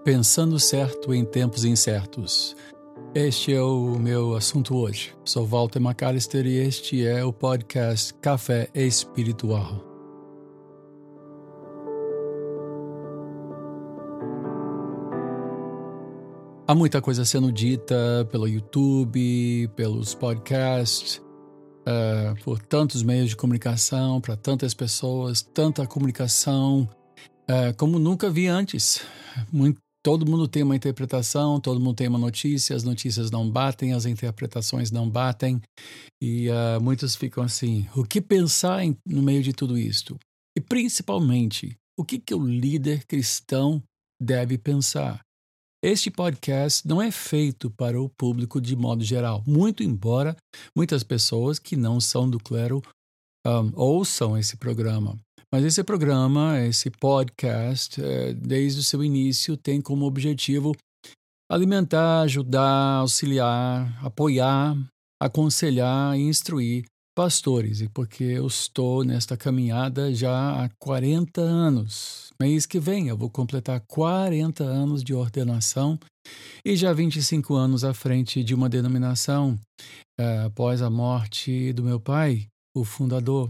Pensando certo em tempos incertos. Este é o meu assunto hoje. Sou Walter McAllister e este é o podcast Café Espiritual. Há muita coisa sendo dita pelo YouTube, pelos podcasts, por tantos meios de comunicação, para tantas pessoas, tanta comunicação como nunca vi antes. Todo mundo tem uma interpretação, todo mundo tem uma notícia, as notícias não batem, as interpretações não batem, e muitos ficam assim, o que pensar no meio de tudo isto? E principalmente, o que o líder cristão deve pensar? Este podcast não é feito para o público de modo geral, muito embora muitas pessoas que não são do clero ouçam esse programa. Mas esse programa, esse podcast, desde o seu início, tem como objetivo alimentar, ajudar, auxiliar, apoiar, aconselhar e instruir pastores. E porque eu estou nesta caminhada já há 40 anos. Mês que vem eu vou completar 40 anos de ordenação e já 25 anos à frente de uma denominação após a morte do meu pai, o fundador.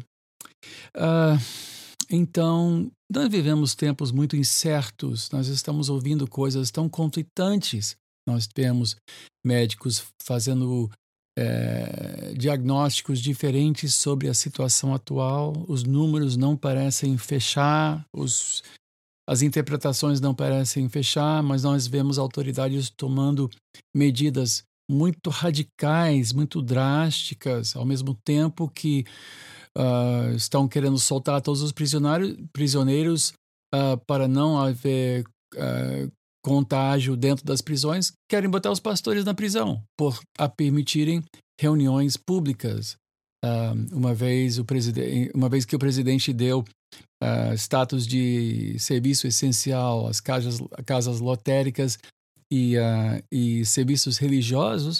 Então, nós vivemos tempos muito incertos, nós estamos ouvindo coisas tão conflitantes. Nós temos médicos fazendo diagnósticos diferentes sobre a situação atual, os números não parecem fechar, as interpretações não parecem fechar, mas nós vemos autoridades tomando medidas muito radicais, muito drásticas, ao mesmo tempo que estão querendo soltar todos os prisioneiros para não haver contágio dentro das prisões, querem botar os pastores na prisão por permitirem reuniões públicas. Uma vez que o presidente deu status de serviço essencial às casas lotéricas e serviços religiosos,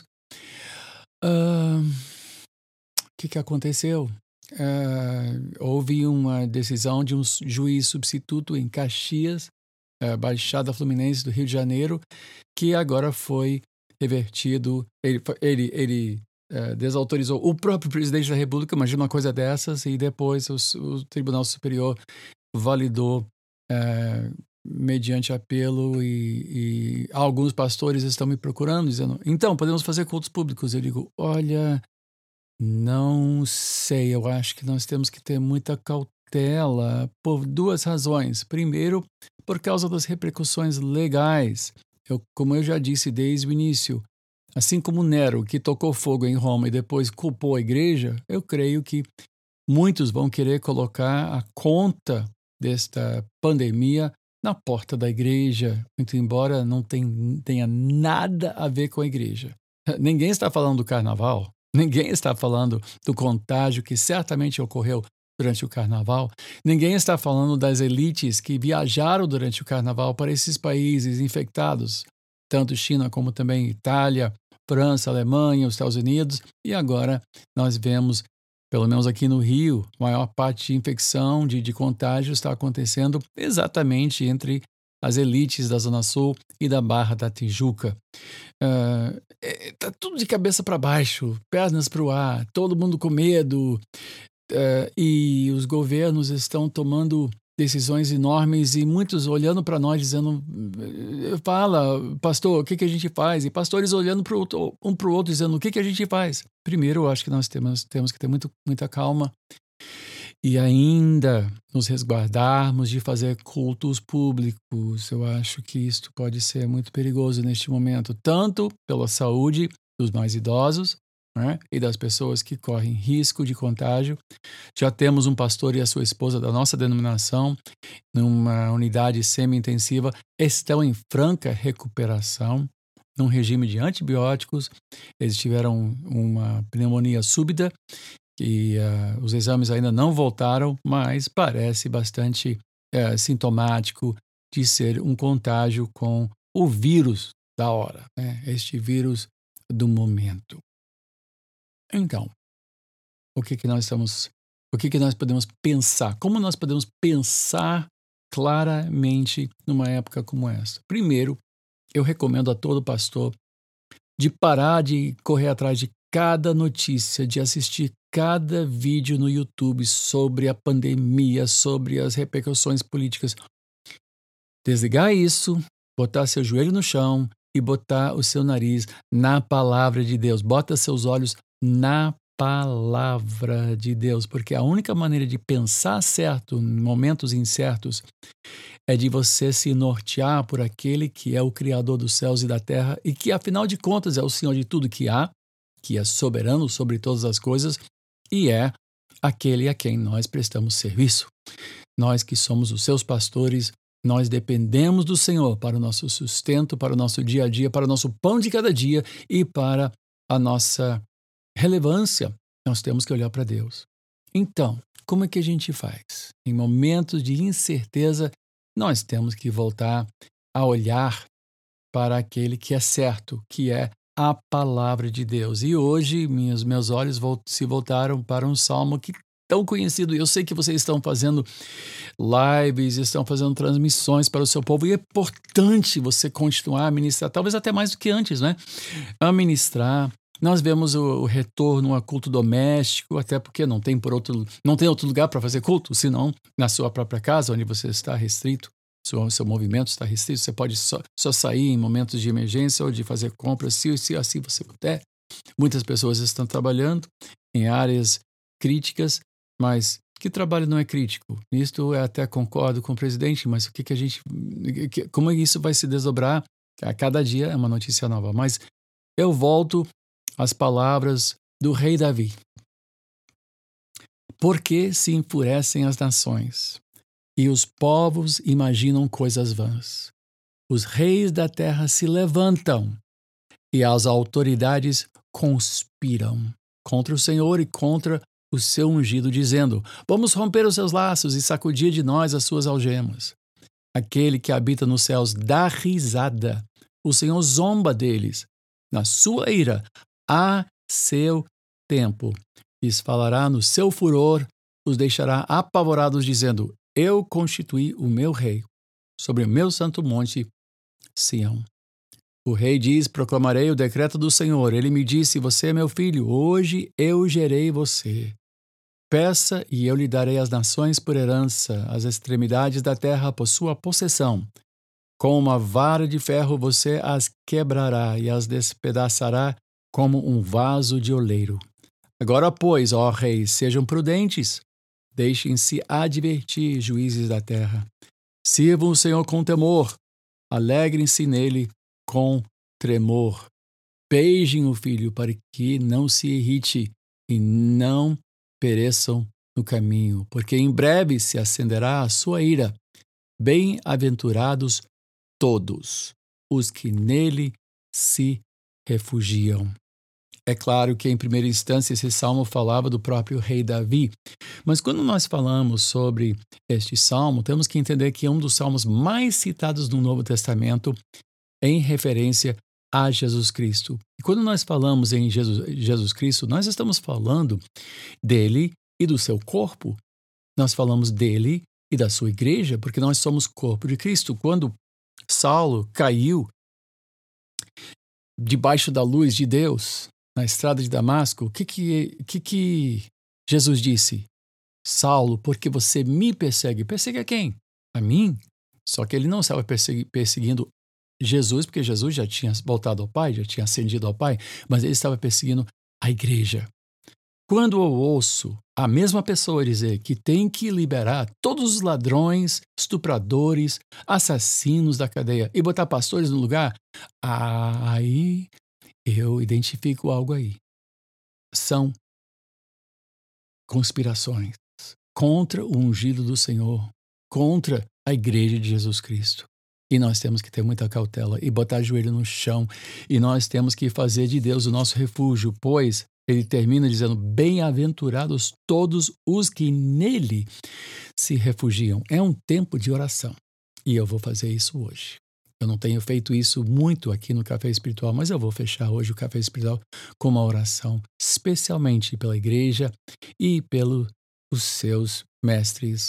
o que aconteceu? Houve uma decisão de um juiz substituto em Caxias, Baixada Fluminense do Rio de Janeiro, que agora foi revertido. Ele desautorizou o próprio presidente da República, imagina uma coisa dessas, e depois o Tribunal Superior validou mediante apelo, e alguns pastores estão me procurando dizendo, então, podemos fazer cultos públicos? Eu digo, olha, não sei, eu acho que nós temos que ter muita cautela por duas razões. Primeiro, por causa das repercussões legais. Como eu já disse desde o início, assim como Nero, que tocou fogo em Roma e depois culpou a igreja, eu creio que muitos vão querer colocar a conta desta pandemia na porta da igreja, muito embora não tenha nada a ver com a igreja. Ninguém está falando do carnaval. Ninguém está falando do contágio que certamente ocorreu durante o carnaval. Ninguém está falando das elites que viajaram durante o carnaval para esses países infectados, tanto China como também Itália, França, Alemanha, os Estados Unidos. E agora nós vemos, pelo menos aqui no Rio, a maior parte de infecção, de contágio está acontecendo exatamente entre as elites da Zona Sul e da Barra da Tijuca. Tá tudo de cabeça para baixo, pernas para o ar, todo mundo com medo, e os governos estão tomando decisões enormes e muitos olhando para nós dizendo, fala, pastor, o que a gente faz? E pastores olhando um para o outro dizendo, o que a gente faz? Primeiro, eu acho que nós temos que ter muita calma e ainda nos resguardarmos de fazer cultos públicos. Eu acho que isto pode ser muito perigoso neste momento, tanto pela saúde dos mais idosos, né, e das pessoas que correm risco de contágio. Já temos um pastor e a sua esposa da nossa denominação, numa unidade semi-intensiva, estão em franca recuperação, num regime de antibióticos. Eles tiveram uma pneumonia súbita, e os exames ainda não voltaram, mas parece bastante sintomático de ser um contágio com o vírus da hora, né? Este vírus do momento. Então, o que nós podemos pensar? Como nós podemos pensar claramente numa época como essa? Primeiro, eu recomendo a todo pastor de parar de correr atrás de cada notícia, de assistir cada vídeo no YouTube sobre a pandemia, sobre as repercussões políticas. Desligar isso, botar seu joelho no chão e botar o seu nariz na palavra de Deus. Bota seus olhos na palavra de Deus, porque a única maneira de pensar certo em momentos incertos é de você se nortear por aquele que é o Criador dos céus e da terra e que, afinal de contas, é o Senhor de tudo que há, que é soberano sobre todas as coisas e é aquele a quem nós prestamos serviço. Nós que somos os seus pastores, nós dependemos do Senhor para o nosso sustento, para o nosso dia a dia, para o nosso pão de cada dia e para a nossa relevância. Nós temos que olhar para Deus. Então, como é que a gente faz? Em momentos de incerteza, nós temos que voltar a olhar para aquele que é certo, que é a palavra de Deus. E hoje, meus olhos se voltaram para um salmo que tão conhecido. Eu sei que vocês estão fazendo lives, estão fazendo transmissões para o seu povo, e é importante você continuar a ministrar, talvez até mais do que antes, né? A ministrar. Nós vemos o retorno a culto doméstico, até porque não tem outro lugar para fazer culto, senão na sua própria casa, onde você está restrito, seu movimento está restrito, você pode só sair em momentos de emergência ou de fazer compras, se assim você puder. Muitas pessoas estão trabalhando em áreas críticas, mas que trabalho não é crítico? Nisto eu até concordo com o presidente, mas como isso vai se desdobrar? A cada dia é uma notícia nova, mas eu volto às palavras do rei Davi. Por que se enfurecem as nações e os povos imaginam coisas vãs? Os reis da terra se levantam e as autoridades conspiram contra o Senhor e contra o seu ungido, dizendo: vamos romper os seus laços e sacudir de nós as suas algemas. Aquele que habita nos céus dá risada. O Senhor zomba deles. Na sua ira, a seu tempo. Lhes falará no seu furor, os deixará apavorados, dizendo: eu constituí o meu rei sobre o meu santo monte, Sião. O rei diz: proclamarei o decreto do Senhor. Ele me disse: você é meu filho, hoje eu gerei você. Peça e eu lhe darei as nações por herança, as extremidades da terra por sua possessão. Com uma vara de ferro você as quebrará e as despedaçará como um vaso de oleiro. Agora, pois, ó reis, sejam prudentes, deixem-se advertir, juízes da terra. Sirvam o Senhor com temor, alegrem-se nele com tremor. Beijem o filho para que não se irrite e não pereçam no caminho, porque em breve se acenderá a sua ira. Bem-aventurados todos os que nele se refugiam. É claro que, em primeira instância, esse salmo falava do próprio rei Davi, mas quando nós falamos sobre este salmo, temos que entender que é um dos salmos mais citados no Novo Testamento em referência a Jesus Cristo. E quando nós falamos em Jesus Cristo, nós estamos falando dele e do seu corpo. Nós falamos dele e da sua igreja, porque nós somos corpo de Cristo. Quando Saulo caiu debaixo da luz de Deus na estrada de Damasco, o que Jesus disse? Saulo, porque você me persegue. Persegue a quem? A mim? Só que ele não estava perseguindo Jesus, porque Jesus já tinha voltado ao Pai, já tinha ascendido ao Pai, mas ele estava perseguindo a igreja. Quando eu ouço a mesma pessoa dizer que tem que liberar todos os ladrões, estupradores, assassinos da cadeia e botar pastores no lugar, aí eu identifico algo aí. São conspirações contra o ungido do Senhor, contra a igreja de Jesus Cristo. E nós temos que ter muita cautela e botar joelho no chão. E nós temos que fazer de Deus o nosso refúgio, pois ele termina dizendo: bem-aventurados todos os que nele se refugiam. É um tempo de oração. E eu vou fazer isso hoje. Eu não tenho feito isso muito aqui no Café Espiritual, mas eu vou fechar hoje o Café Espiritual com uma oração, especialmente pela igreja e pelos seus mestres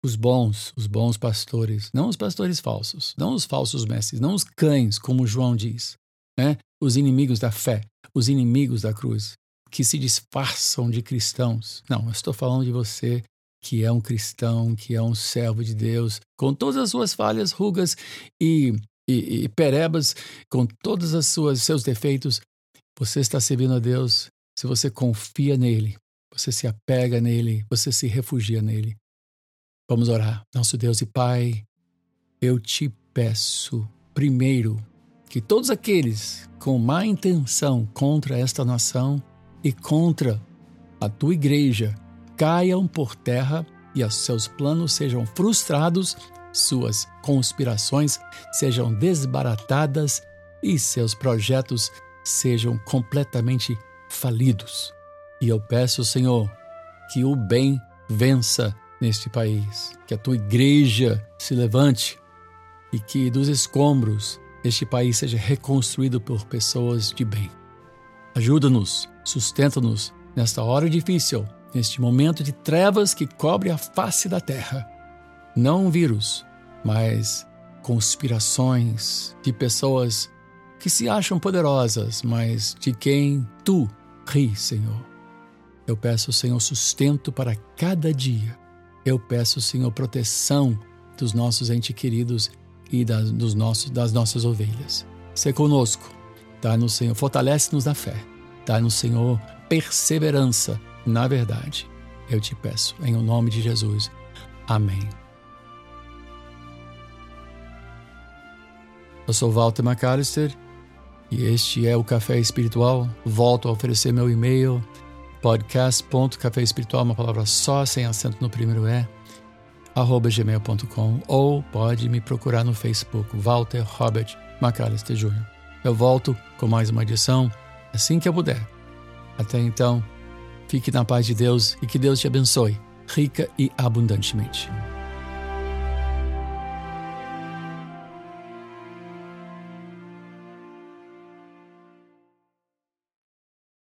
os bons pastores, não os pastores falsos, não os falsos mestres, não os cães, como João diz, né? Os inimigos da fé, os inimigos da cruz, que se disfarçam de cristãos. Não, eu estou falando de você que é um cristão, que é um servo de Deus, com todas as suas falhas, rugas e perebas, com todos os seus defeitos. Você está servindo a Deus se você confia nele, você se apega nele, você se refugia nele. Vamos orar. Nosso Deus e Pai, eu te peço, primeiro, que todos aqueles com má intenção contra esta nação e contra a tua igreja caiam por terra e os seus planos sejam frustrados, suas conspirações sejam desbaratadas e seus projetos sejam completamente falidos. E eu peço, Senhor, que o bem vença neste país, que a tua igreja se levante e que dos escombros este país seja reconstruído por pessoas de bem. Ajuda-nos, sustenta-nos nesta hora difícil, neste momento de trevas que cobre a face da terra. Não um vírus, mas conspirações de pessoas que se acham poderosas, mas de quem tu ri, Senhor. Eu peço, Senhor, sustento para cada dia. Eu peço, Senhor, proteção dos nossos entes queridos e das nossas ovelhas. Sê conosco, dá-nos, Senhor, fortalece-nos na fé, dá-nos, Senhor, perseverança na verdade. Eu te peço, em nome de Jesus. Amém. Eu sou Walter McAllister e este é o Café Espiritual. Volto a oferecer meu e-mail, podcast.caféespiritual, uma palavra só, sem acento no primeiro E, @gmail.com, ou pode me procurar no Facebook, Walter Robert McAllister Jr. Eu volto com mais uma edição assim que eu puder. Até então, fique na paz de Deus e que Deus te abençoe, rica e abundantemente.